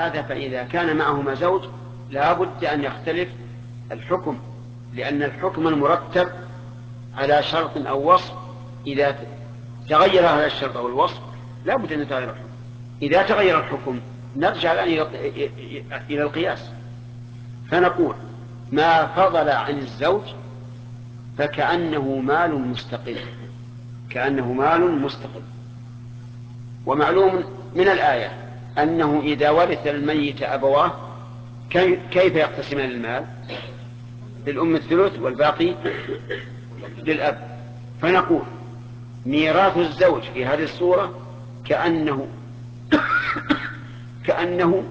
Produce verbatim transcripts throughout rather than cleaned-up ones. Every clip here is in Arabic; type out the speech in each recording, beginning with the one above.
هذا فإذا كان معهما زوج لا بد أن يختلف الحكم، لأن الحكم المرتب على شرط أو وصف إذا تغير هذا الشرط أو الوصف لا بد أن يتغير الحكم. إذا تغير الحكم نرجع الآن إلى القياس، فنقول ما فضل عن الزوج فكأنه مال مستقل، كأنه مال مستقل. ومعلوم من الآية أنه إذا ورث الميت أبواه كيف يقتسمان المال؟ للأم الثلث والباقي للأب. فنقول ميراث الزوج في هذه الصورة كأنه كأنه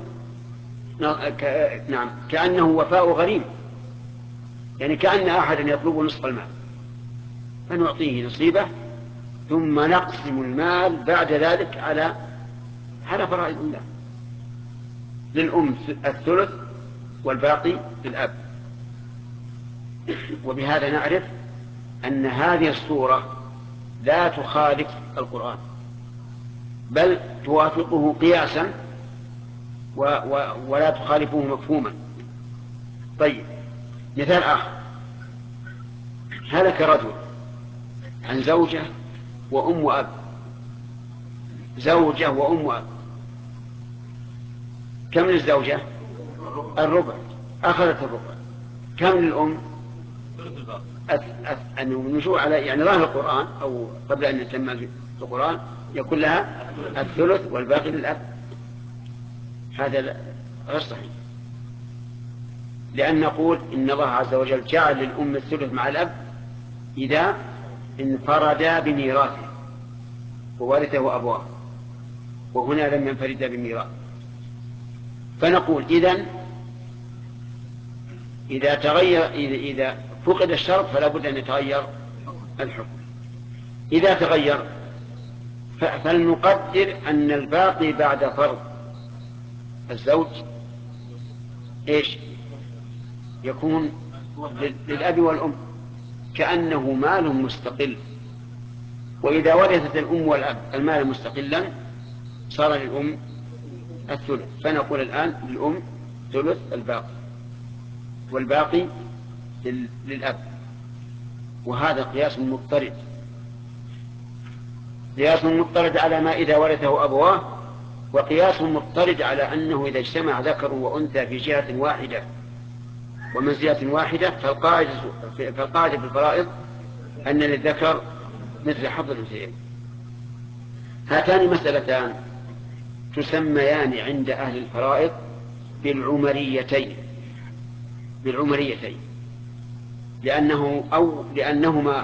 نعم كأنه وفاء غريم، يعني كأن أحدا يطلب نصف المال فنعطيه نصيبه ثم نقسم المال بعد ذلك على على فرائض الله، للأم الثلث والباقي للأب. وبهذا نعرف أن هذه الصورة لا تخالف القرآن بل توافقه قياسا و و ولا تخالفه مفهوما. طيب مثال آخر، هلك رجل عن زوجة وأم وأب، زوجة وأم وأب، كم للزوجة؟ الربع، أخذت الربع. كم للأم؟ النشوء على يعني ظاهر القرآن أو قبل أن يتم القرآن يكون لها الثلث والباقي للأب. هذا غير صحيح، لأن نقول إن الله عز وجل جعل للأم الثلث مع الأب إذا انفردا بميراثه وورثه أبواه، وهنا لم ينفردا بميراث. فنقول إذن إذا تغير إذا فقد الشرط فلا بد أن يتغير الحكم. إذا تغير فلنقدر أن الباقي بعد فرض الزوج إيش يكون؟ للأب والأم، كأنه مال مستقل. وإذا ورثت الأم والأب المال مستقلا صار للأم الثلث، فنقول الآن للأم ثلث الباقي والباقي للأب. وهذا قياس مضطرد، قياس مضطرد على ما إذا ورثه أبواه، وقياس مضطرد على أنه إذا اجتمع ذكر وأنثى في جهة واحدة ومنزلة واحدة فالقاعدة فالقاعدة في الفرائض أن للذكر مثل حظ الأنثيين. هاتان مسألتان تسميان عند أهل الفرائض بالعمريتين، بالعمريتين لأنه أو لأنهما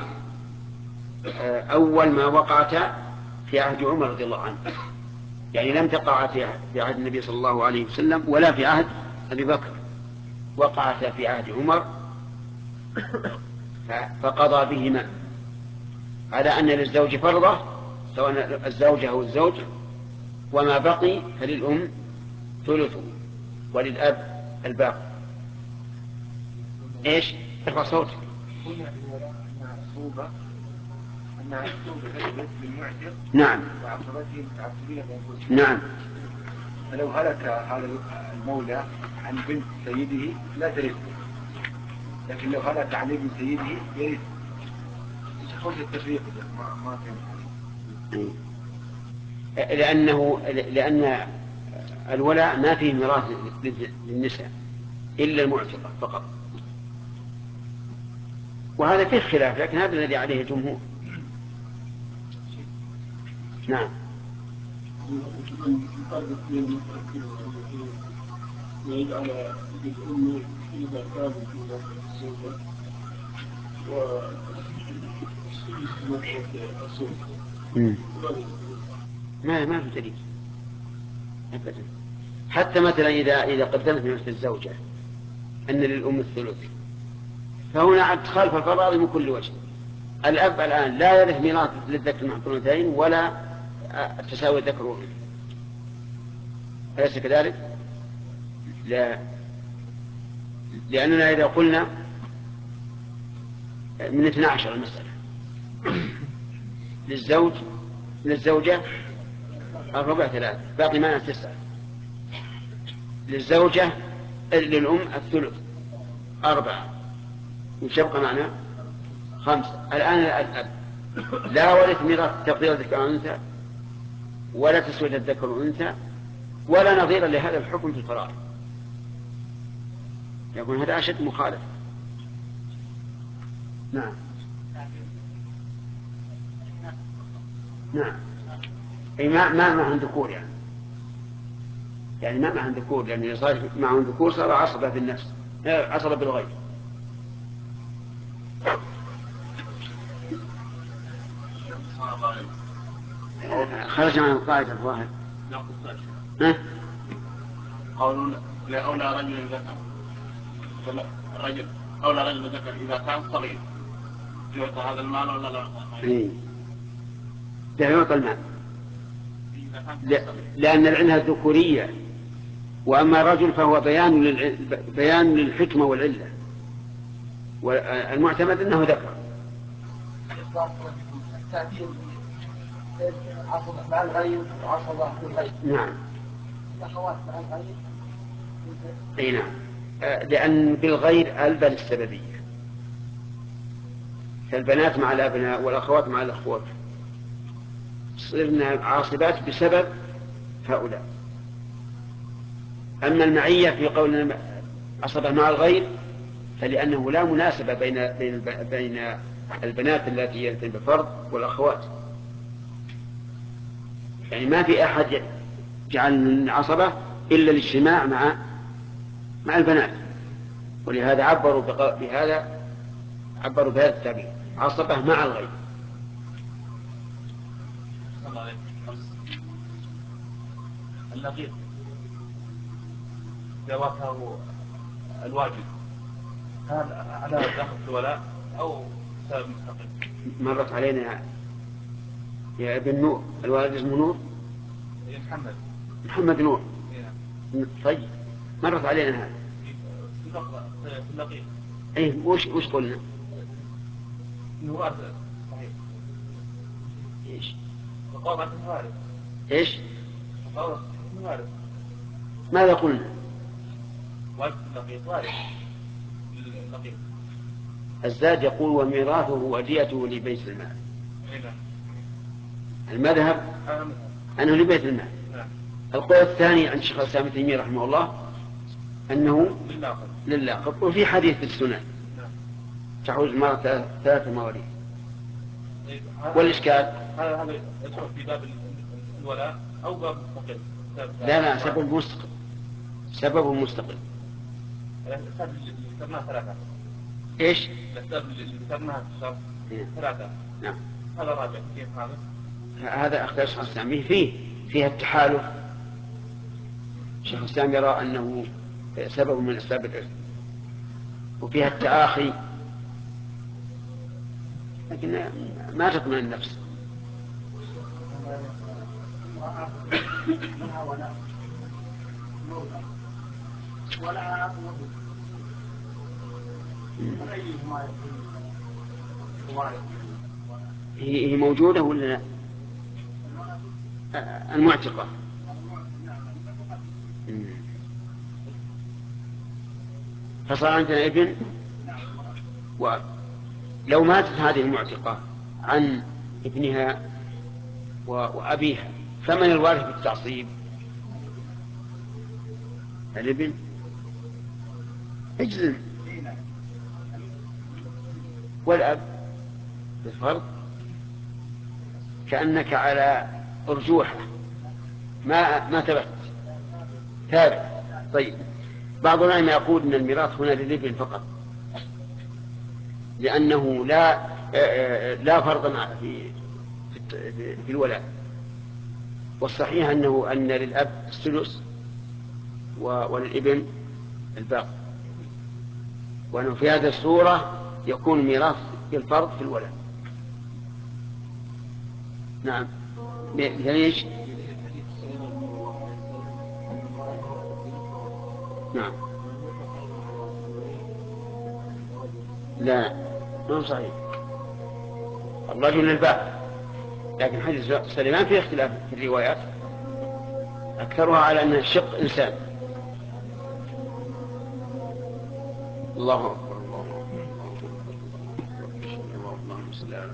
أول ما وقعتا في عهد عمر رضي الله عنه، يعني لم تقع في عهد النبي صلى الله عليه وسلم ولا في عهد أبي بكر، وقعتا في عهد عمر فقضى بهما على أن للزوج فرضة سواء الزوجة أو الزوج، وما بقي فللأم ثلثه وللأب الباقي. إيش؟ ارفع صوتك. نعم نعم. فلو هلك هذا المولى عن بنت سيده لا ترث، لكن لو هلك عن ابن سيده يرث. ايش قلت التفريق؟ ما ما فهمت. لأنه لأن الولاء ما فيه ميراث للنساء إلا المعتقة فقط، وهذا فيه خلاف لكن هذا الذي عليه الجمهور. نعم. ويجعل الأم إذا كانت من الزوجة ما ما في دليل أبدا. حتى مثلا إذا إذا قدمت مثل الزوجة أن للأم الثلث فهنا عد خلف الفرائض من كل وجه. الأب الآن لا يرث ميراث للذكر مع الأنثيين ولا تساوي الذكر والأنثى، أليس كذلك؟ لا، لأننا إذا قلنا من اثنى عشر المسألة للزوج للزوجة الربع ثلاثة باقي معنا تسعة، للزوجة للأم الثلث أربعة، وش يبقى معنا؟ خمسة. الآن الأب لا ورث ميراث تقدير الذكر والأنثى، ولا تسوية الذكر والأنثى، ولا نظير لهذا الحكم في الفرائض. يكون هذا أشد مخالف. نعم نعم. أي ما ما معهم ذكور يعني يعني ما معهم ذكور، لأن يعني صار معهم ذكور صار عصبة في النفس، عصبة بالغير. خرج عن القاعدة الظاهر. ها؟ قولون لأولى رجل ذكر رجل أولى رجل ذكر إذا كان صغير يعطى هذا المال ولا لا؟ إيه. لا يعطى المال، لأن العلة الذكورية، وأما الرجل فهو بيان للع... بيان للحكمة والعلة، والمعتمد أنه ذكر. التعبير عصبة مع الغير وعصبة بالغير. نعم. الأخوات مع الغير. أي نعم، لأن بالغير ألبى للسببية، فالبنات مع الأبناء والأخوات مع الأخوات صرنا عاصبات بسبب هؤلاء. أما المعية في قولنا عصبة مع الغير فلأنه لا مناسبة بين بين بين البنات التي يرثن بفرض والأخوات، يعني ما في أحد جعل عصبة إلا الاجتماع مع مع البنات، ولهذا عبروا بهذا عبروا بهذا التعبير عصبة مع الغير. اللقيط جوابه الواجب هل على داخل الولاء أو سبب مستقل؟ مرت علينا يا ابن نور، الوالد اسمه نور محمد محمد نور. طيب مرت علينا هذا في اللقيط. ايه وش وش قلنا؟ نوارث صحيح. ايش؟ وقوضة الوارث. ايش؟ وقوضة الوارث. ماذا قلنا؟ وارث اللقيط وارث اللقيط. الزاد يقول وميراثه وديته لبيت المال. المذهب أنه لبيت المال. القول الثاني عند الشيخ الإسلام ابن تيمية رحمه الله أنه للعقد، وفي حديث في السنن تحوز المرأة ثلاث مواريث. والإشكال هذا هذا يدخل في باب الولاء أو باب مستقل؟ لا لا سبب مستقل، سبب مستقل. الأسباب اللي ذكرناها ثلاثة. إيش؟ الأسباب اللي ذكرناها ثلاثة. نعم. هذا راجع كيف هذا؟ هذا أخذ الشيخ الإسلام فيه فيها التحالف. الشيخ الإسلام يرى أنه سبب من أسباب الإرث، وفيها التآخي، لكن ما تطمئن النفس. هي موجودة ولا لا؟ المعتقة. فصار عندنا ابن وأب. لو ماتت هذه المعتقة عن ابنها وأبيها فمن الوارث بالتعصيب؟ الابن. اجزم. والأب بالفرض كأنك على أرجوحة ما ما ثبت ثابت. طيب بعض العلماء يقول أن الميراث هنا للابن فقط، لأنه لا لا فرض في في الولاء. والصحيح أنه أن للأب الثلث وللابن الباقي، وأنه في هذه الصورة يكون ميراث بالفرض في الولاء. نعم. ليش؟ نعم. لا ما صحيح، الرجل للباقي، لكن حديث سليمان فيه اختلاف في الروايات، أكثرها على أنه شق إنسان الله أكبر الله أكبر اللهم صل على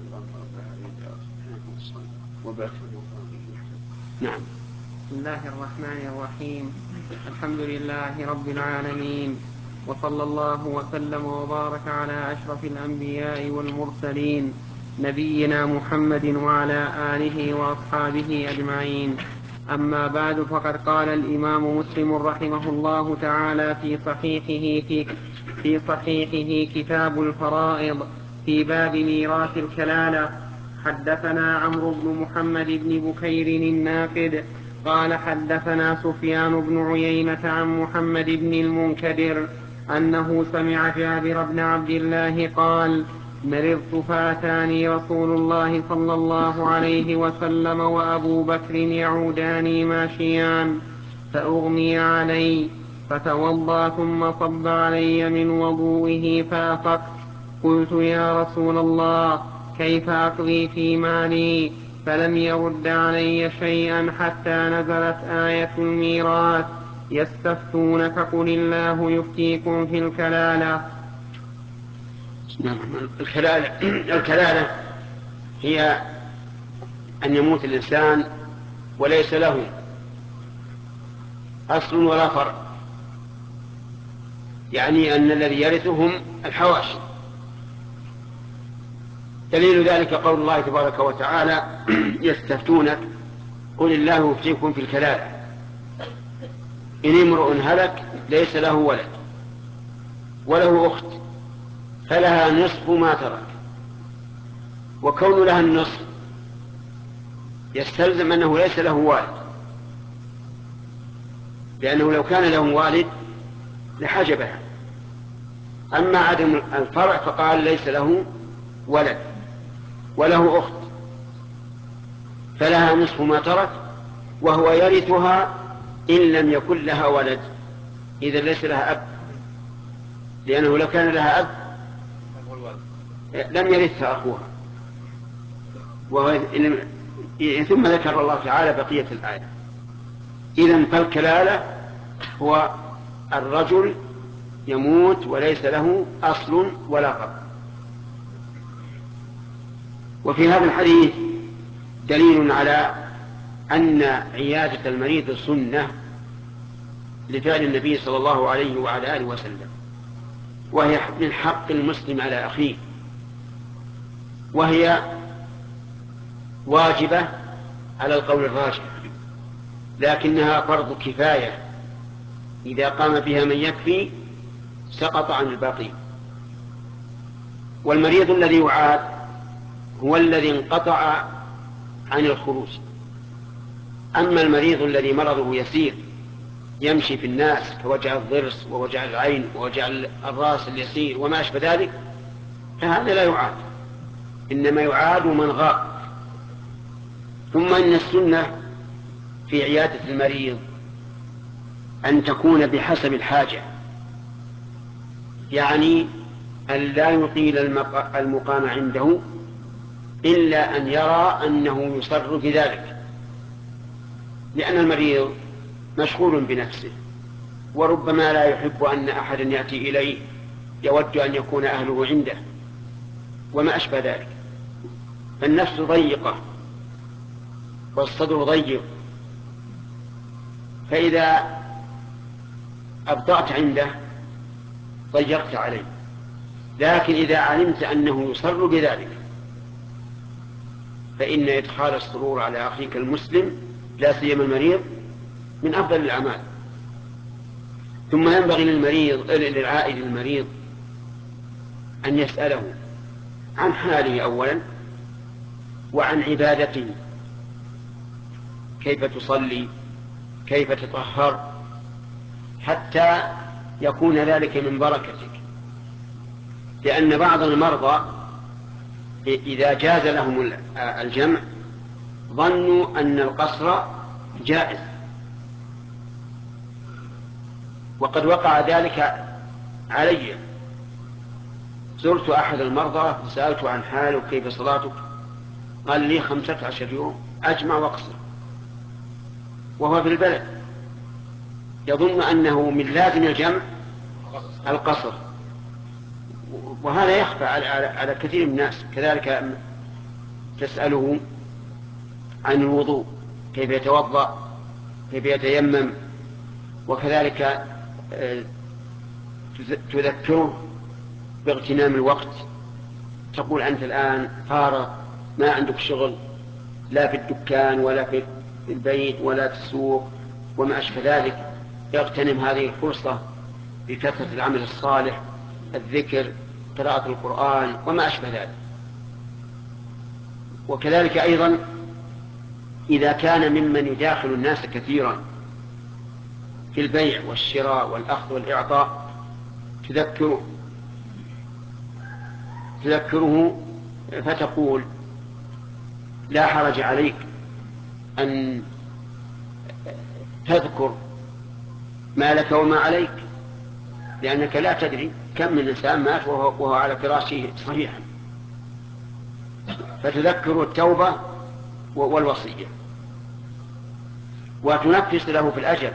محمد. نعم. بسم الله الرحمن الرحيم. الحمد لله رب العالمين، وصلى الله وسلم وبارك على أشرف الأنبياء والمرسلين نبينا محمد وعلى آله وأصحابه أجمعين. أما بعد، فقد قال الإمام مسلم رحمه الله تعالى في صحيحه في, في صحيحه كتاب الفرائض في باب ميراث الكلالة: حدثنا عمرو بن محمد بن بكير الناقد قال حدثنا سفيان بن عيينة عن محمد بن المنكدر أنه سمع جابر بن عبد الله قال: مرضت فأتاني رسول الله صلى الله عليه وسلم وأبو بكر يعوداني ماشيان فأغمي علي فتوضأ ثم صب علي من وضوئه فأفقت. قلت: يا رسول الله، كيف أقضي في مالي؟ فلم يرد علي شيئا حتى نزلت آية الميراث: يستفتونك قل الله يفتيكم في الكلالة. الكلالة, الكلالة هي أن يموت الإنسان وليس له أصل ولا فرع، يعني أن الذي يرثهم الحواشي. دليل ذلك قول الله تبارك وتعالى: يستفتونك قل الله يفتيكم في الكلالة إن امرؤ هلك ليس له ولد وله أخت فلها نصف ما ترك. وكون لها النصف يستلزم أنه ليس له والد، لأنه لو كان له والد لحجبها. أما عدم الفرع فقال ليس له ولد وله أخت فلها نصف ما ترك، وهو يرثها إن لم يكن لها ولد، إذا ليس لها أب، لأنه لو كان لها أب لم يرثها أخوها. وهو ثم ذكر الله تعالى بقية الآية. إذن فالكلالة هو الرجل يموت وليس له أصل ولا فرع. وفي هذا الحديث دليل على أن عيادة المريض سنة لفعل النبي صلى الله عليه وعلى آله وسلم، وهي من حق المسلم على أخيه، وهي واجبة على القول الراجح، لكنها فرض كفاية، إذا قام بها من يكفي سقط عن الباقي. والمريض الذي يعاد هو الذي انقطع عن الخروج. أما المريض الذي مرضه يسير يمشي في الناس كوجع الضرس ووجع العين ووجع الرأس اليسير وما أشبه ذلك، فهذا لا يعاد، إنما يعاد من غاب. ثم إن السنة في عيادة المريض أن تكون بحسب الحاجة، يعني أن لا يطيل المقام عنده إلا أن يرى أنه يصر بذلك، لأن المريض مشغول بنفسه، وربما لا يحب أن أحدا يأتي إليه، يود أن يكون أهله عنده وما أشبه ذلك. فالنفس ضيقة والصدر ضيق، فإذا أبطأت عنده ضيقت عليه. لكن إذا علمت أنه يصر بذلك فإن إدخال السرور على أخيك المسلم لا سيما المريض من أفضل الأعمال. ثم ينبغي للمريض للعائد المريض أن يسأله عن حاله أولا وعن عبادته، كيف تصلي، كيف تطهر، حتى يكون ذلك من بركتك. لأن بعض المرضى إذا جاز لهم الجمع ظنوا أن القصر جائز، وقد وقع ذلك علي. زرت أحد المرضى فسألته عن حاله كيف صلاتك، قال لي خمسة عشر يوم أجمع وأقصر، وهو في البلد يظن أنه من لازم الجمع القصر، وهذا يخفى على, على, على كثير من الناس. كذلك تسأله عن الوضوء، كيف يتوضأ، كيف يتيمم، وكذلك تذكره باغتنام الوقت. تقول أنت الآن فارغ، ما عندك شغل لا في الدكان ولا في البيت ولا في السوق وما أشبه ذلك، يغتنم هذه الفرصة بكثرة العمل الصالح، الذكر، قراءة القرآن وما أشبه ذلك. وكذلك أيضا إذا كان ممن يداخل الناس كثيرا في البيع والشراء والأخذ والإعطاء، تذكره تذكره فتقول لا حرج عليك أن تذكر ما لك وما عليك، لأنك لا تدري كم من إنسان مات وهو على فراشه صحيحا، فتذكر التوبة والوصية، وتنفس له في الأجل.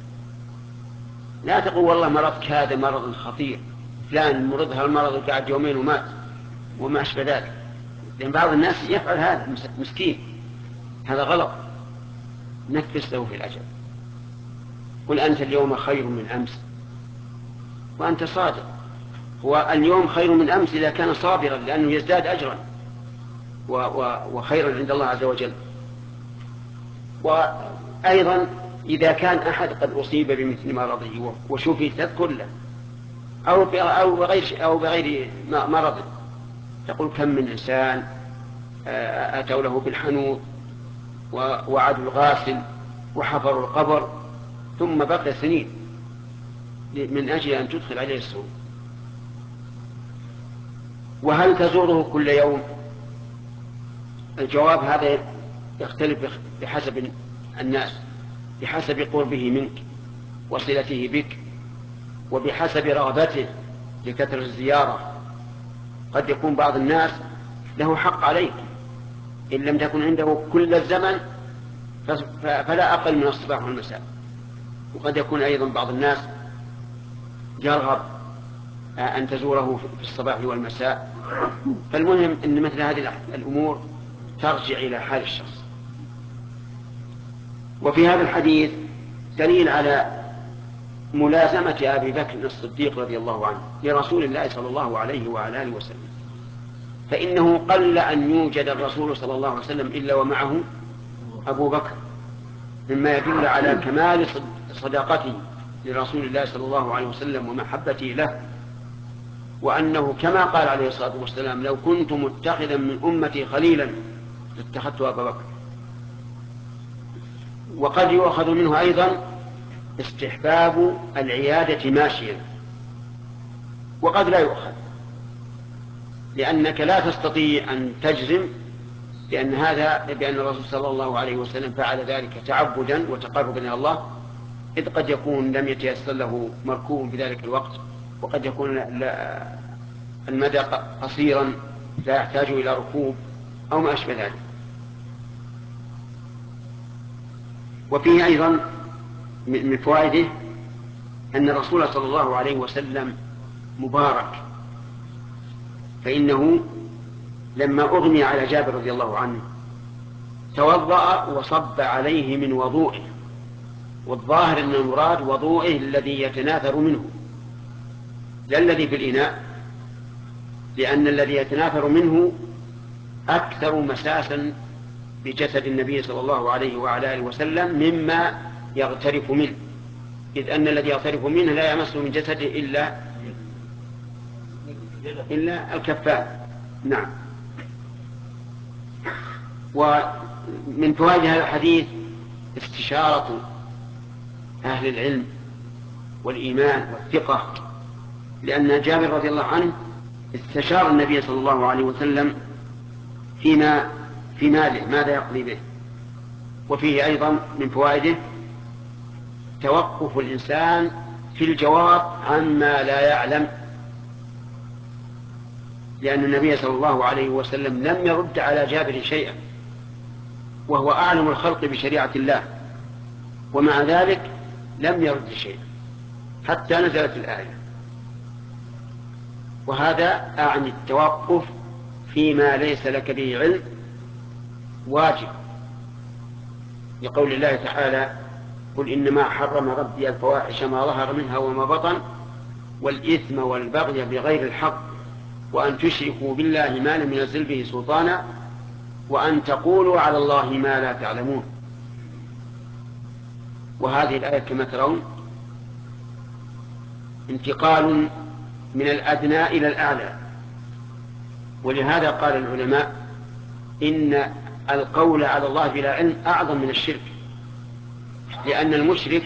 لا تقول والله مرضك هذا مرض خطير، فلان مرض هالمرض وقعد يومين ومات وما أشبه ذلك، لأن بعض الناس يفعل هذا مسكين، هذا غلط. نفس له في الأجل، قل أنت اليوم خير من أمس، وأنت صادق. واليوم خير من أمس إذا كان صابرا، لأنه يزداد أجرا وخيرا عند الله عز وجل. وأيضا إذا كان أحد قد أصيب بمثل مرضه وشوفي تذكر له، أو بغير, أو بغير مرض، تقول كم من إنسان أتوا له بالحنوط ووعدوا الغاسل وحفروا القبر ثم بقي سنين من أجل أن تدخل عليه السرور. وهل تزوره كل يوم؟ الجواب هذا يختلف بحسب الناس، بحسب قربه منك وصلته بك، وبحسب رغبته لكثرة الزيارة. قد يكون بعض الناس له حق عليك إن لم تكن عنده كل الزمن فلا أقل من الصباح والمساء. وقد يكون أيضا بعض الناس يرغب أن تزوره في الصباح والمساء. فالمهم أن مثل هذه الأمور ترجع إلى حال الشخص. وفي هذا الحديث دليل على ملازمة أبي بكر الصديق رضي الله عنه لرسول الله صلى الله عليه وعلى آله وسلم، فإنه قل أن يوجد الرسول صلى الله عليه وسلم إلا ومعه أبو بكر، مما يدل على كمال صداقته لرسول الله صلى الله عليه وسلم ومحبته له، وأنه كما قال عليه الصلاة والسلام لو كنت متخذا من أمتي خليلا لاتخذت أبا بكر. وقد يؤخذ منه أيضا استحباب العيادة ماشيا، وقد لا يؤخذ، لأنك لا تستطيع أن تجزم بأن هذا بأن الرسول صلى الله عليه وسلم فعل ذلك تعبدا وتقربا إلى الله، إذ قد يكون لم يتيسر له مركوب بذلك الوقت، وقد يكون المدى قصيرا لا يحتاج إلى ركوب أو ما أشبه ذلك. وفيه أيضا من فوائده أن الرسول صلى الله عليه وسلم مبارك، فإنه لما أغمي على جابر رضي الله عنه توضأ وصب عليه من وضوئه، والظاهر أن المراد وضوئه الذي يتناثر منه لا الذي في الإناء، لأن الذي يتناثر منه أكثر مساسا بجسد النبي صلى الله عليه وعلى آله وسلم مما يغترف منه، إذ أن الذي يغترف منه لا يمس من جسده إلا إلا الكفان. نعم. ومن فوائد هذا الحديث استشارة أهل العلم والإيمان والثقة، لأن جابر رضي الله عنه استشار النبي صلى الله عليه وسلم فيما في ماله ماذا يقضي به. وفيه أيضا من فوائده توقف الإنسان في الجواب عما لا يعلم، لأن النبي صلى الله عليه وسلم لم يرد على جابر شيئا وهو أعلم الخلق بشريعة الله، ومع ذلك لم يرد شيئا حتى نزلت الآية. وهذا أعني التوقف فيما ليس لك به علم واجب، لقول الله تعالى: قل إنما حرم ربي الفواحش ما ظهر منها وما بطن والإثم والبغي بغير الحق وأن تشركوا بالله ما لم ينزل به سلطانا وأن تقولوا على الله ما لا تعلمون. وهذه الآية كما ترون انتقال من الأدنى إلى الأعلى، ولهذا قال العلماء إن القول على الله بلا علم أعظم من الشرك، لأن المشرك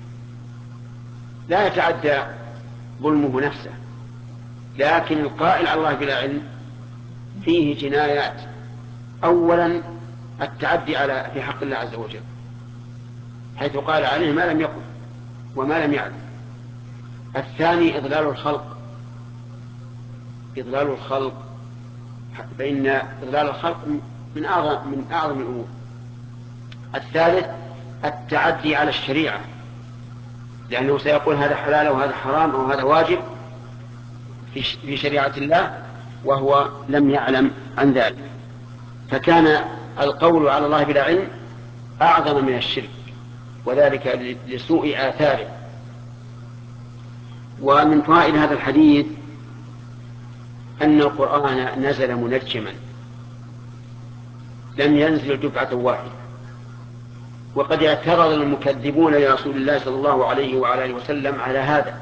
لا يتعدى ظلمه نفسه، لكن القائل على الله بلا علم فيه جنايات. أولا التعدي على في حق الله عز وجل، حيث قال عليه ما لم يقل وما لم يعلم. الثاني إضلال الخلق، إضلال الخلق فإن إضلال الخلق من أعظم من أعظم الأمور. الثالث التعدي على الشريعة، لأنه سيقول هذا حلال وهذا حرام أو هذا واجب في شريعة الله وهو لم يعلم عن ذلك، فكان القول على الله بلا علم أعظم من الشرك، وذلك لسوء آثاره. ومن فوائد هذا الحديث أن القرآن نزل منجما، لم ينزل دفعة واحدة. وقد اعترض المكذبون لرسول الله صلى الله عليه وعلى آله وسلم على هذا،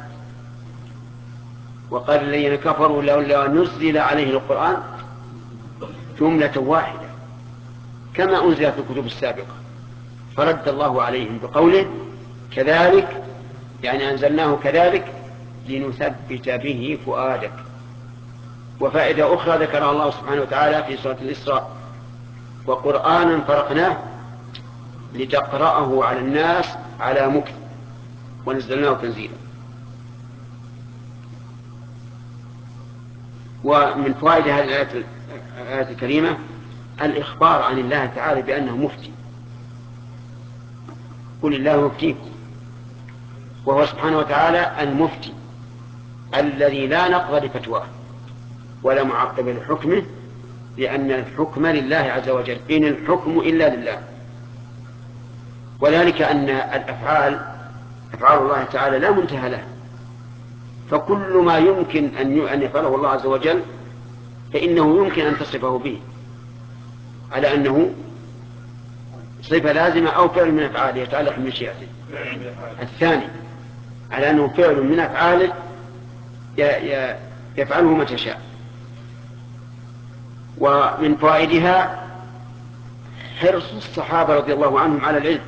وقال الذين كفروا لولا نزل عليه القرآن جملة واحدة كما أنزل في الكتب السابقة، فرد الله عليهم بقوله كذلك، يعني أنزلناه كذلك لنثبت به فؤادك. وفائدة أخرى ذكرها الله سبحانه وتعالى في سورة الإسراء: وقرآنا فرقناه لتقرأه على الناس على مكث ونزلناه تنزيلا. ومن فوائد هذه الآية الكريمة الإخبار عن الله تعالى بأنه مفتي، قل الله يفتيكم، وهو سبحانه وتعالى المفتي الذي لا نقض لفتواه ولا معقب لحكمه، لأن الحكم لله عز وجل، إن الحكم إلا لله. وذلك أن الأفعال أفعال الله تعالى لا منتهى له، فكل ما يمكن أن يفعله الله عز وجل فإنه يمكن أن تصفه به على أنه صفة لازمة أو فعل من أفعاله يتعلق من مشيئته. الثاني على أنه فعل من أفعاله يفعله ما تشاء. ومن فوائدها حرص الصحابة رضي الله عنهم على العلم،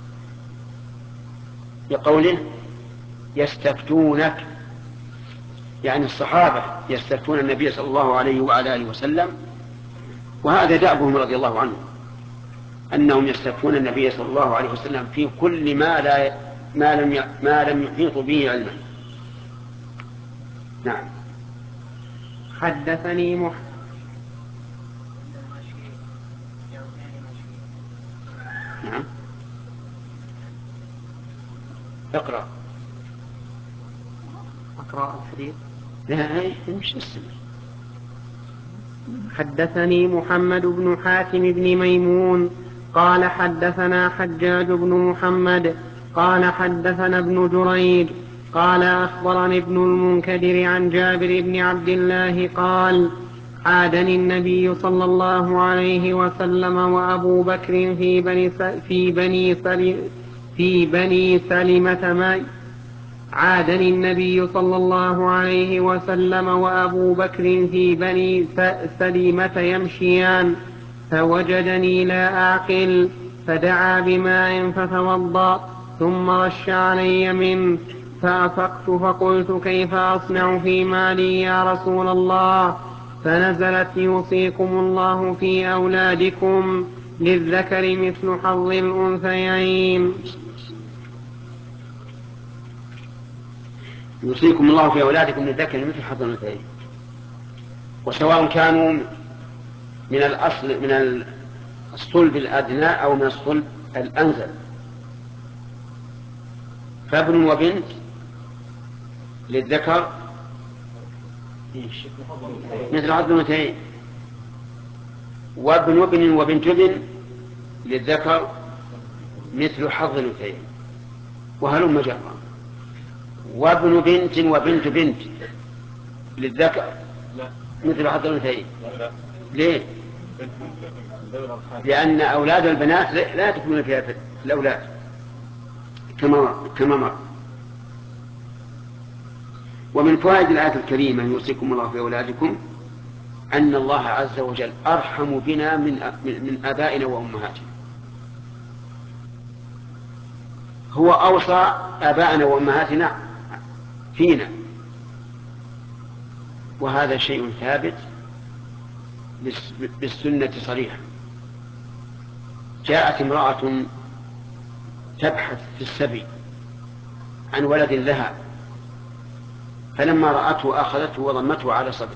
بقوله يستفتونك، يعني الصحابة يستفتون النبي صلى الله عليه وعلى آله وسلم، وهذا دأبهم رضي الله عنهم أنهم يستفتون النبي صلى الله عليه وسلم في كل ما لا ما لم ما لم يحيط به علما. نعم. حدثني مح... نعم. اقرأ. أقرأ الحديث. لا مش اسمه. حدثني محمد بن حاتم بن ميمون قال حدثنا حجاج بن محمد قال حدثنا ابن جريج قال أخبرني ابن المنكدر عن جابر بن عبد الله قال عادني النبي صلى الله عليه وسلم وأبو بكر في بني في بني في بني سلمة ما عادني النبي صلى الله عليه وسلم وأبو بكر في بني سلمة يمشيان، فوجدني لا أعقل فدعا بماء فتوضأ ثم رش علي منه، فأفقت فقلت كيف أصنع في مالي يا رسول الله؟ فنزلت يوصيكم الله في أولادكم للذكر مثل حظ الأنثيين. يوصيكم الله في أولادكم للذكر مثل حظ الأنثيين، وسواء كانوا من الأصل من الصلب الأدنى أو من الصلب الأنزل، فابن وبنت للذكر مثل حظ الأنثيين. وابن ابن وبنت ابن للذكر مثل حظ الأنثيين وهلم جرا. وابن بنت وبنت بنت للذكر مثل حظ الأنثيين. ليه؟ لأن أولاد البنات لا تكون فيها في الأولاد كما كما مر. ومن فوائد الآية الكريمة يوصيكم الله في أولادكم أن الله عز وجل أرحم بنا من من آبائنا وأمهاتنا. هو أوصى آبائنا وأمهاتنا فينا، وهذا شيء ثابت بالسنة صريحا. جاءت امرأة تبحث في السبي عن ولد لها، فلما رأته أخذته وضمته على صدرها،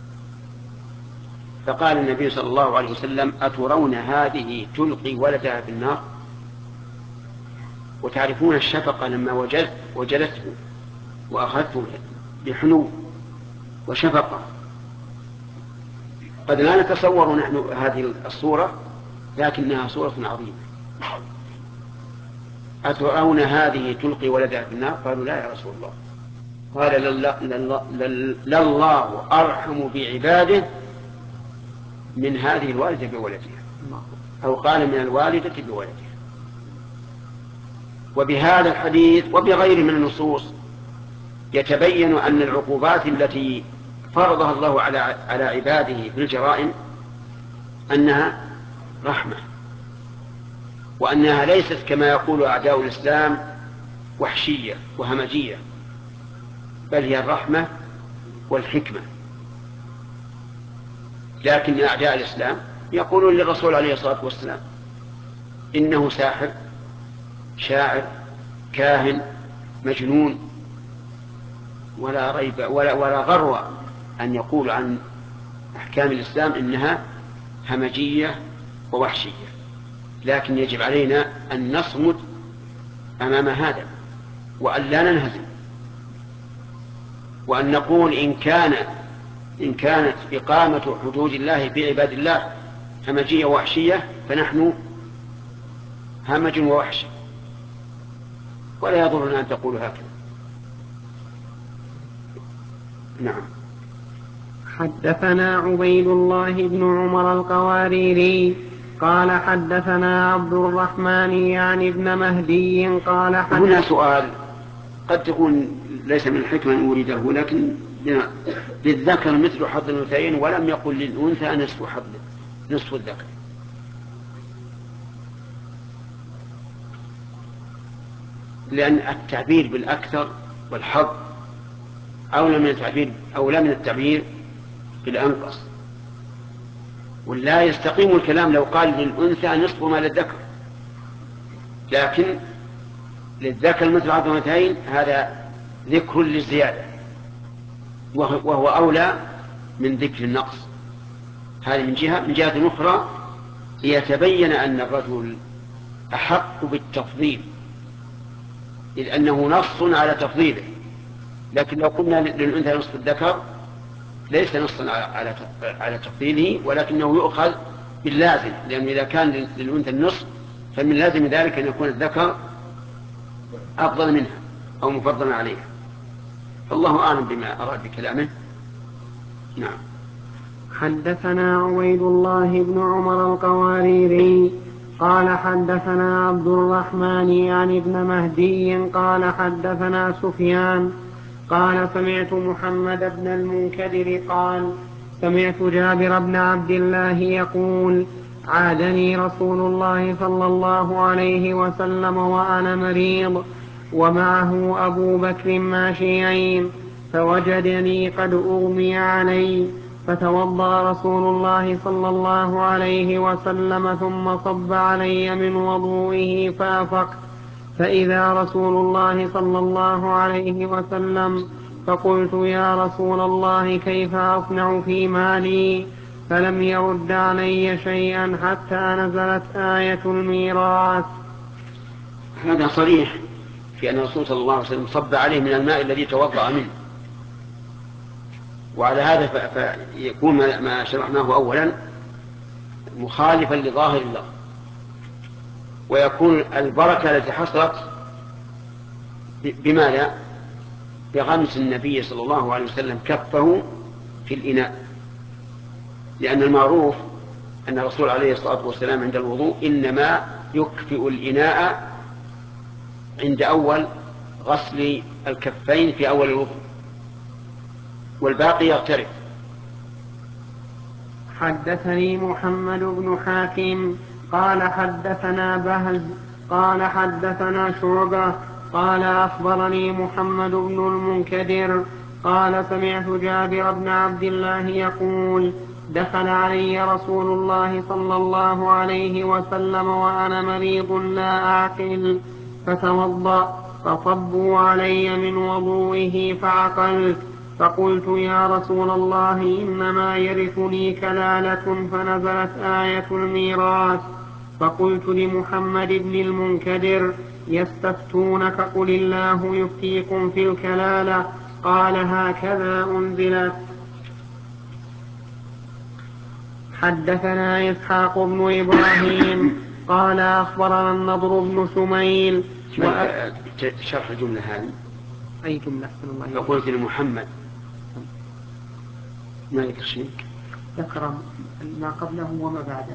فقال النبي صلى الله عليه وسلم: أترون هذه تلقي ولدها في النار؟ وتعرفون الشفقة لما وجد وجدته وأخذته بحنو وشفقة. قد لا نتصور نحن هذه الصورة، لكنها صورة عظيمة. أترون هذه تلقي ولدها في النار؟ قالوا: لا يا رسول الله. قال: لله أرحم بعباده من هذه الوالدة بولدها، أو قال من الوالدة بولدها. وبهذا الحديث وبغير من النصوص يتبين أن العقوبات التي فرضها الله على على عباده في الجرائم أنها رحمة، وأنها ليست كما يقول أعداء الإسلام وحشية وهمجية، بل هي الرحمة والحكمة. لكن أعداء الإسلام يقولون للرسول عليه الصلاة والسلام إنه ساحر، شاعر، كاهن، مجنون، ولا ريب ولا, ولا غرو أن يقول عن أحكام الإسلام إنها همجية ووحشية. لكن يجب علينا أن نصمد أمام هذا، وأن لا ننهزم، وأن نقول إن كان إن كانت إقامة حدود الله في عباد الله همجية ووحشية فنحن همج ووحش، ولا يضرنا أن تقول هكذا. نعم. حدثنا عبيد الله بن عمر القواريري قال حدثنا عبد الرحمن يعني ابن مهدي قال حدثنا. هنا سؤال قد تكون ليس من الحكمة أن أريده، لكن للذكر مثل حظ الأنثيين ولم يقل للأنثى نصف حظ نصف الذكر. لأن التعبير بالأكثر والحظ أولى من التعبير أولى من التعبير بالأنقص. ولا يستقيم الكلام لو قال للأنثى نصف ما للذكر، لكن للذكر مثل حظ الأنثيين هذا ذكر للزيادة، وهو أولى من ذكر النقص. هذه من جهة. من جهة أخرى ليتبين أن الرجل أحق بالتفضيل، إذ أنه نص على تفضيله. لكن لو قلنا للأنثى نصف الذكر ليس نصا على على تفضيله، ولكنه يؤخذ باللازم، لأنه إذا كان للأنثى النصف فمن لازم ذلك أن يكون الذكر أفضل منها أو مفضلا عليها. الله أعلم بما أراد بكلامه. نعم. حدثنا عبيد الله بن عمر القواريري قال حدثنا عبد الرحمن يعني ابن مهدي قال حدثنا سفيان قال سمعت محمد بن المنكدر قال سمعت جابر بن عبد الله يقول عادني رسول الله صلى الله عليه وسلم وأنا مريض ومعه أبو بكر ماشيين، فوجدني قد أغمي علي، فتوضأ رسول الله صلى الله عليه وسلم ثم صب علي من وضوئه فأفقت، فإذا رسول الله صلى الله عليه وسلم، فقلت يا رسول الله كيف أصنع في مالي؟ فلم يرد علي شيئا حتى نزلت آية الميراث. هذا صريح في أن الرسول صلى الله عليه وسلم صب عليه من الماء الذي توضأ منه، وعلى هذا فيكون ما شرحناه أولا مخالفا لظاهر اللفظ، ويكون البركة التي حصلت بماذا؟ بغمس النبي صلى الله عليه وسلم كفه في الإناء، لأن المعروف أن الرسول عليه الصلاة والسلام عند الوضوء إنما يكفئ الإناء عند أول غسل الكفين في أول الوضوء، والباقي يغترف. حدثني محمد بن حاتم قال حدثنا بهز قال حدثنا شعبة قال أخبرني محمد بن المنكدر قال سمعت جابر بن عبد الله يقول دخل علي رسول الله صلى الله عليه وسلم وأنا مريض لا أعقل فتوضأ فصبوا علي من وضوئه فعقلت فقلت يا رسول الله إنما يرثني كلالة فنزلت آية الميراث فقلت لمحمد بن المنكدر يستفتونك قل الله يفتيكم في الكلالة قال هكذا أنزلت. حدثنا إسحاق بن إبراهيم قال أخبرنا النضر بن شميل وأ... شرح الجملة هذه أي جملة؟ الله فقلت لمحمد ما ذكر شيء، ذكر ما قبله وما بعده.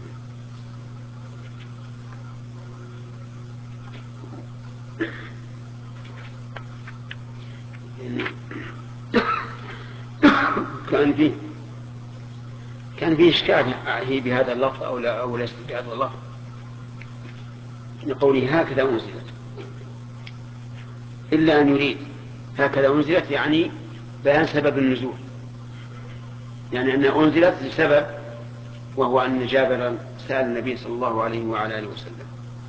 كان فيه كان فيه إشكال هي بهذا اللفظ أو لا أو ليس بهذا اللفظ، لقوله هكذا أنزلت، إلا أن يريد هكذا أنزلت يعني بيان سبب النزول، يعني أن أنزلت لسبب، وهو أن جابر سأل النبي صلى الله عليه وعلى آله وسلم.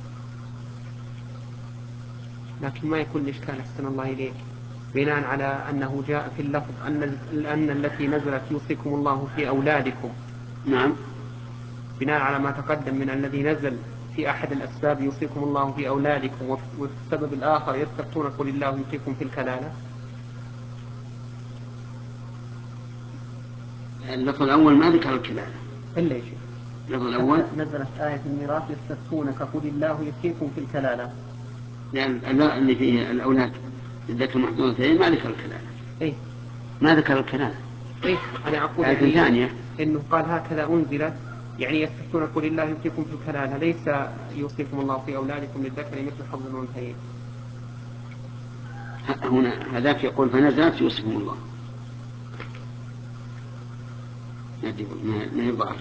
لكن ما يكون الإشكال أحسن الله إليك بناء على أنه جاء في اللفظ أن, أن التي نزلت يوصيكم الله في أولادكم. نعم، بناء على ما تقدم من الذي نزل في أحد الأسباب يوصيكم الله في أولادكم، وفي السبب الآخر يستفتون قل الله يوصيكم في الكلالة. اللفظ الأول ما ذكر الكلالة إلا شيء. اللفظ الأول نزلت آية الميراث يستفتونك قل الله يوصيكم في الكلالة، لأن اللي فيه الأولاد الذكر محدودتين ما ذكر الكلالة. إيه ما ذكر الكلالة. إيه أنا أقول آية ثانية إنه قال هكذا أنزلت يعني يستفتون قل الله يوصيكم في الكلالة، ليس يوصيكم الله في أولادكم للذكر مثل حظ الأنثيين. هنا هذاك يقول فنزلت يوصيكم الله، ما يضاعف،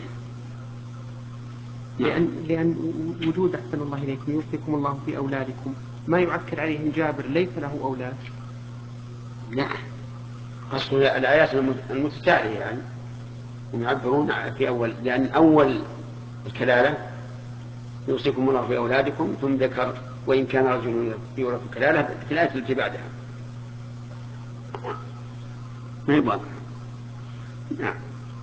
لأن, لأن وجود أحسن الله إليكم يوصيكم الله في أولادكم ما يعكر عليهم جابر ليس له أولاد. لا، قصد الآيات المتتالية يعني هم يعبرون في أول، لأن أول الكلالة يوصيكم الله في أولادكم ثم ذكر وإن كان رجل يورث كلالة في الآية التي بعدها ما يضاعف. نعم.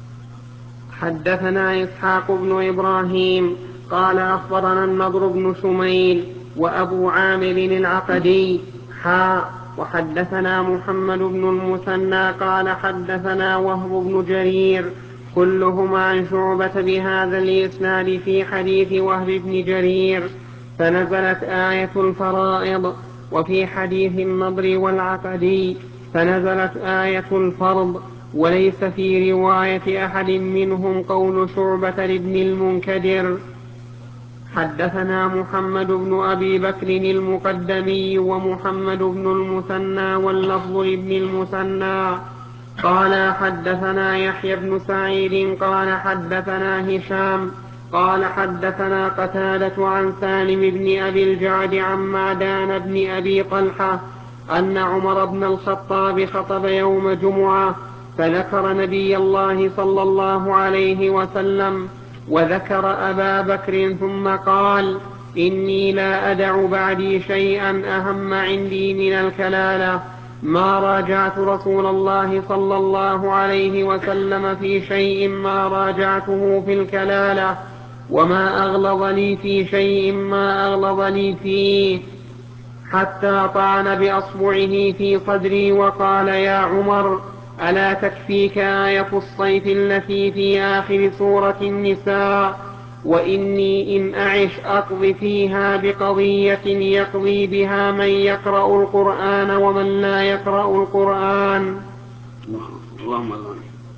حدثنا إسحاق بن إبراهيم قال أخبرنا النضر بن شميل وأبو عامر العقدي حاء وحدثنا محمد بن المثنى قال حدثنا وهب بن جرير كلهم عن شعبة بهذا الإسناد في حديث وهب بن جرير فنزلت آية الفرائض، وفي حديث النضر والعقدي فنزلت آية الفرض، وليس في رواية أحد منهم قول شعبة لابن المنكدر. حدثنا محمد بن أبي بكر المقدمي ومحمد بن المثنى واللفظ لابن المثنى قال حدثنا يحيى بن سعيد قال حدثنا هشام قال حدثنا قتادة عن سالم بن أبي الجعد عن معدان بن أبي طلحة أن عمر بن الخطاب خطب يوم جمعة فذكر نبي الله صلى الله عليه وسلم وذكر أبا بكر ثم قال إني لا أدع بعدي شيئا أهم عندي من الكلالة، ما راجعت رسول الله صلى الله عليه وسلم في شيء ما راجعته في الكلالة، وما أغلظ لي في شيء ما أغلظ لي فيه، حتى طعن بأصبعه في صدري وقال يا عمر ألا تكفيك آية الصيف التي في آخر سورة النساء وإني إن أعش أقض فيها بقضية يقضي بها من يقرأ القرآن ومن لا يقرأ القرآن. اللهم الله.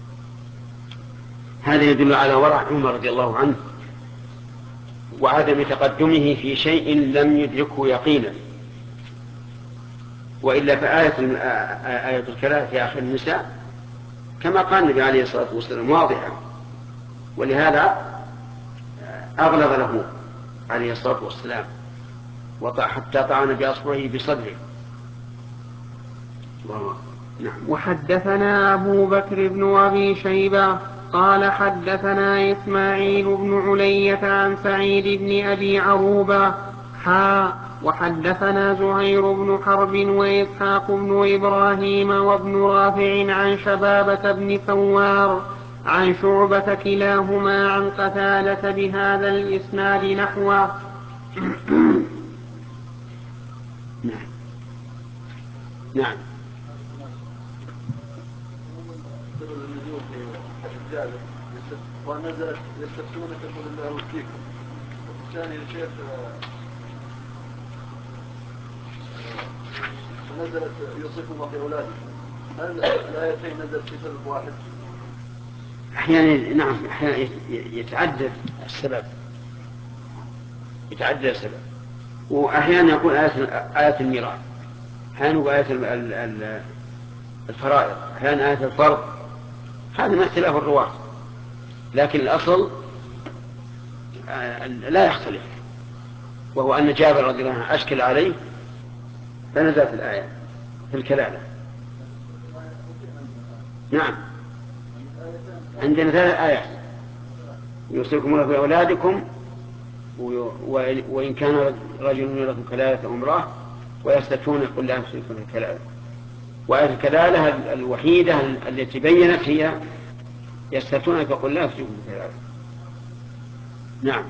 هذا يدل على ورع عمر رضي الله عنه وعدم تقدمه في شيء لم يدركه يقينا، وإلا فآية آية الكلام في آخر النساء كما قال النبي عليه الصلاة والسلام واضحة، ولهذا أغلظ له عليه الصلاة والسلام حتى طعن بأصبعه بصدره. نعم. وحدثنا أبو بكر بن أبي شيبة قال حدثنا إسماعيل بن علية عن سعيد بن أبي عروبة حا وحدثنا زهير بن حرب وإسحاق بن إبراهيم وابن رافع عن شبابة بن ثوار عن شعبة كلاهما عن قتادة بهذا الإسناد نحوه. نعم. نعم. ونزلت يستفتونك قل الله يفتيكم. والثاني يا شيخ ونزلت يوصيكم في أولادكم. هل الآيتين نزلت في سبب واحد؟ أحيانا نعم أحيانا يتعدد السبب يتعدد السبب وأحيانا يقول آية آية الميراث، أحيانا يقول آية الفرائض، أحيانا آية الفرض. هذا ما اختلاف الرواة، لكن الأصل لا يختلف، وهو أن جابر رضي الله عنه أشكل عليه فنزلت الآية في الكلالة. نعم عندنا ثلاث آيات يوصيكم الله في أولادكم وإن كان رجل يورث كلالة أمراه ويستفتون قل لا يفتيكم في الكلالة. وآية الكلالة الوحيدة التي بينت هي يستفتون فقل لا يفتيكم في الكلالة. نعم.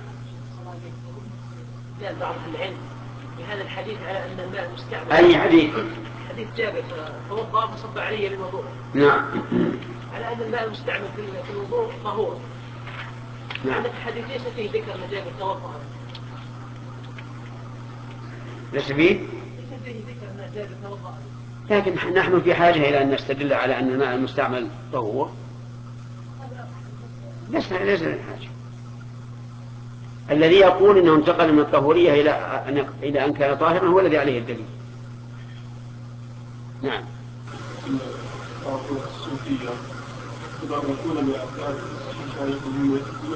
بعض العلم بهذا الحديث على أن الماء مستعمل. أي حديث؟ حديث جابر توضأ فصب عليه بالوضوء. نعم. على أن الماء المستعمل في الوضوء طهور. نعم. الحديث ليس فيه ذكر أن جابر توضأ. ليس فيه؟ ليس فيه ذكر أن جابر توضأ. لكن نحن في حاجة إلى أن نستدل على أن الماء المستعمل طهور. ليس ليس الحاجة. الذي يقول انه انتقل من الطهورية الى ان الى ان كان طاهرا هو الذي عليه الدليل. نعم. الصوفية يتبركون بأفكار الشيخ يقولون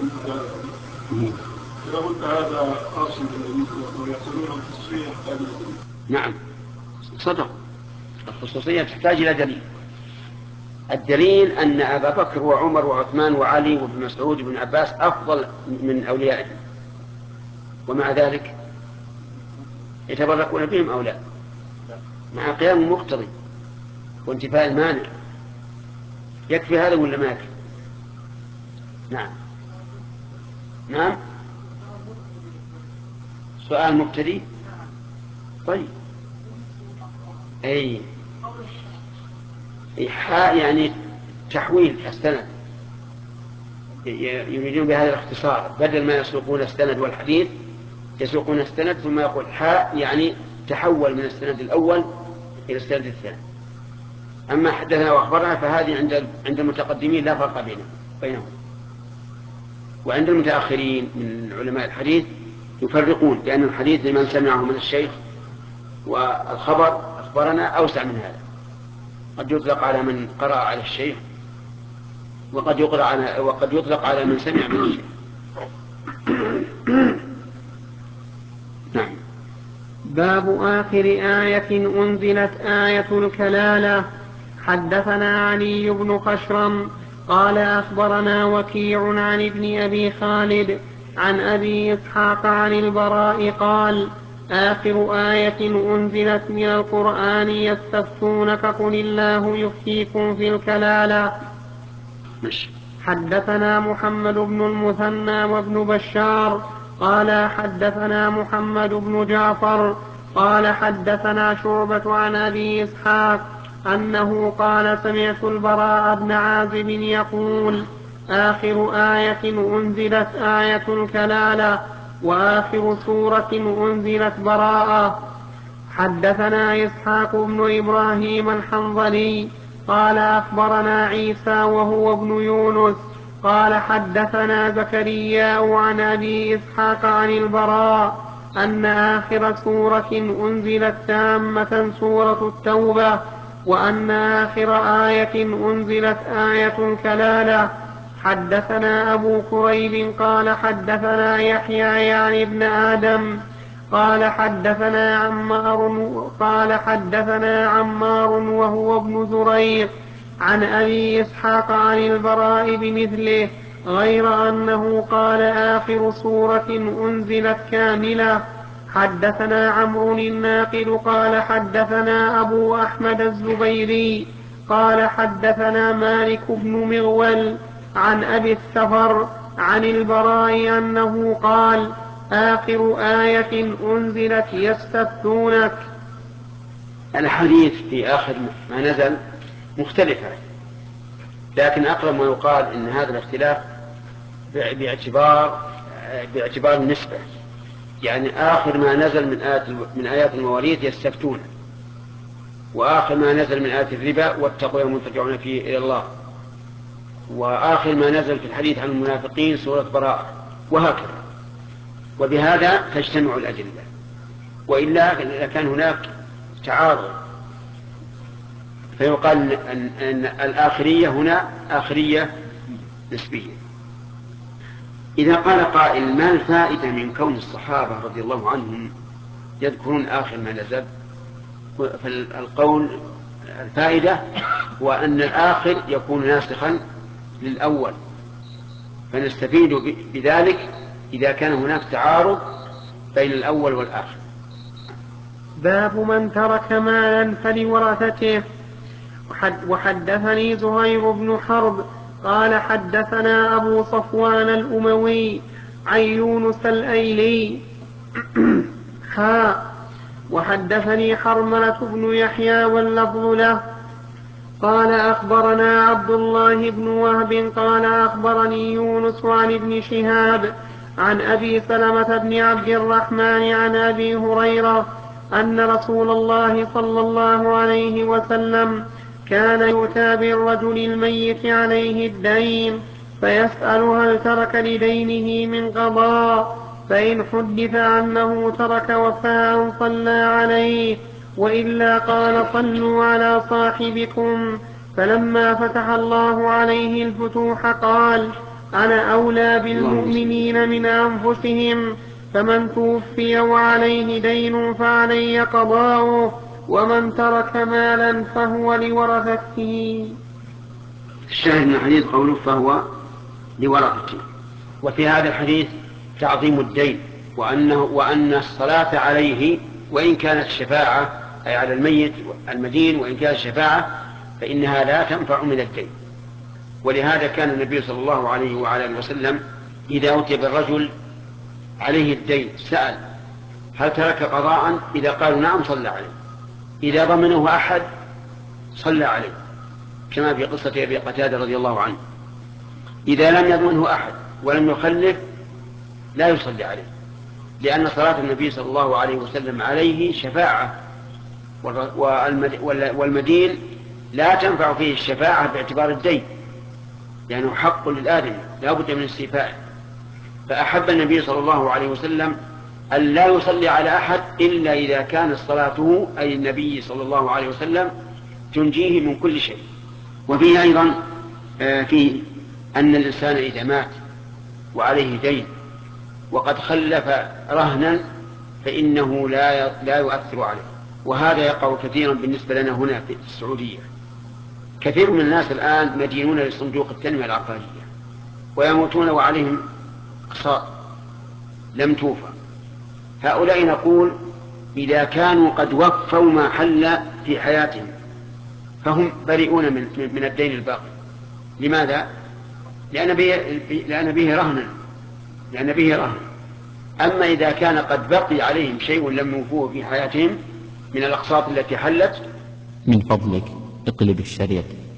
إذا قلت هذا خاص بالنبي صلى الله عليه وسلم يحصلون الخصوصية يحتاج إلى دليل. نعم صدق. الخصوصية تحتاج إلى دليل. الدليل أن أبا بكر وعمر وعثمان وعلي وابن مسعود وابن عباس أفضل من أوليائهم، ومع ذلك يتبركون بهم أو لا، مع قيام المقتضي وانتفاء المانع. يكفي هذا ولا ما يكفي؟ نعم. نعم. سؤال مبتدئ. طيب أي إيحاء يعني تحويل السند، يريدون بهذا الاختصار، بدل ما يسوقون السند والحديث يسوقون السند ثم يقول حاء يعني تحول من السند الأول إلى السند الثاني. أما حدثنا وأخبرنا فهذه عند عند المتقدمين لا فرق بينهم بينهم وعند المتأخرين من علماء الحديث يفرقون، لأن الحديث لمن سمعه من الشيخ والخبر أخبرنا أوسع من هذا. قد يطلق على من قرأ على الشيخ وقد يقرأ على وقد يطلق على من سمع من الشيخ. نعم. باب آخر آية أنزلت آية الكلالة. حدثنا علي بن خشرم قال أخبرنا وكيع عن ابن أبي خالد عن أبي إسحاق عن البراء قال آخر آية أنزلت من القرآن يستفتونك قل الله يفتيكم في الكلالة. حدثنا محمد بن المثنى وابن بشار قال حدثنا محمد بن جعفر قال حدثنا شعبة عن أبي إسحاق أنه قال سمعت البراء بن عازب يقول آخر آية أنزلت آية الكلالة وآخر سورة أنزلت براءة. حدثنا إسحاق بن إبراهيم الحنظلي قال أخبرنا عيسى وهو ابن يونس قال حدثنا زكريا عن أبي إسحاق عن البراء أن آخر سورة أنزلت تامة سورة التوبة وأن آخر آية أنزلت آية الكلالة. حدثنا أبو كريب قال حدثنا يحيى يعني ابن آدم قال حدثنا عمار قال حدثنا عمار وهو ابن زريق عن أبي إسحاق عن البراء بمثله غير أنه قال آخر سورة أنزلت كاملة. حدثنا عمرو الناقد قال حدثنا أبو أحمد الزبيري قال حدثنا مالك بن مغول عن أبي السفر عن البراء أنه قال آخر آية أنزلت يستفتونك. الحديث في آخر ما نزل مختلفة، لكن أقرب ما يقال إن هذا الاختلاف باعتبار باعتبار النسبة، يعني آخر ما نزل من آيات من آيات المواليد يستفتون، وآخر ما نزل من آيات الربا واتقوا يوما ترجعون فيه إلى الله، وآخر ما نزل في الحديث عن المنافقين سورة براءة، وهكذا. وبهذا تجتمع الأدلة، وإلا كان هناك تعارض، فيقال أن, أن الآخرية هنا آخرية نسبية. إذا قال قائل ما الفائدة من كون الصحابة رضي الله عنهم يذكرون آخر ما نزل؟ فالقول الفائدة هو أن الآخر يكون ناسخا للأول، فنستفيد بذلك إذا كان هناك تعارض بين الأول والآخر. باب من ترك مالا فلورثته. وحدثني زهير بن حرب قال حدثنا أبو صفوان الأموي عن يونس الأيلي ها وحدثني حرملة بن يحيى واللفظ له قال أخبرنا عبد الله بن وهب قال أخبرني يونس عن ابن شهاب عن أبي سلمة بن عبد الرحمن عن أبي هريرة أن رسول الله صلى الله عليه وسلم كان يؤتى بالرجل الميت عليه الدين فيسأل هل ترك لدينه من قضاء، فإن حدث أنه ترك وفاء صلى عليه، وإلا قال صلوا على صاحبكم. فلما فتح الله عليه الفتوح قال أنا أولى بالمؤمنين من أنفسهم، فمن توفي وعليه دين فعلي قضاؤه، ومن ترك مالا فهو لورثته. الشاهد من الحديث قوله فهو لورثته. وفي هذا الحديث تعظيم الدين، وأنه وأن الصلاة عليه وإن كانت شفاعة أي على الميت المدين وإن كانت شفاعة فإنها لا تنفع من الدين. ولهذا كان النبي صلى الله عليه وعلى اله وسلم إذا أتي بالرجل عليه الدين سأل هل ترك قضاء؟ إذا قالوا نعم صلى عليه، إذا ضمنه أحد صلى عليه، كما في قصة أبي قتادة رضي الله عنه. إذا لم يضمنه أحد ولم يخلف لا يصلي عليه، لأن صلاة النبي صلى الله عليه وسلم عليه شفاعة، والمدين لا تنفع فيه الشفاعة باعتبار الدين، لأنه يعني حق للآدم لا بد من استيفائه. فأحب النبي صلى الله عليه وسلم أن لا يصلي على أحد إلا إذا كانت صلاته أي النبي صلى الله عليه وسلم تنجيه من كل شيء. وفيه أيضا في أن الإنسان إذا مات وعليه دين وقد خلف رهنا فإنه لا لا يؤثر عليه، وهذا يقع كثيرا بالنسبة لنا هنا في السعودية. كثير من الناس الآن مدينون لصندوق التنمية العقارية ويموتون وعليهم أقساط لم توفى. هؤلاء نقول إذا كانوا قد وفوا ما حل في حياتهم فهم بريئون من, من الدين الباقي. لماذا؟ لأن به, لأن به رهنا لأن به رهن. أما إذا كان قد بقي عليهم شيء لم يوفوه في حياتهم من الأقساط التي حلت، من فضلك اقلب الشريط.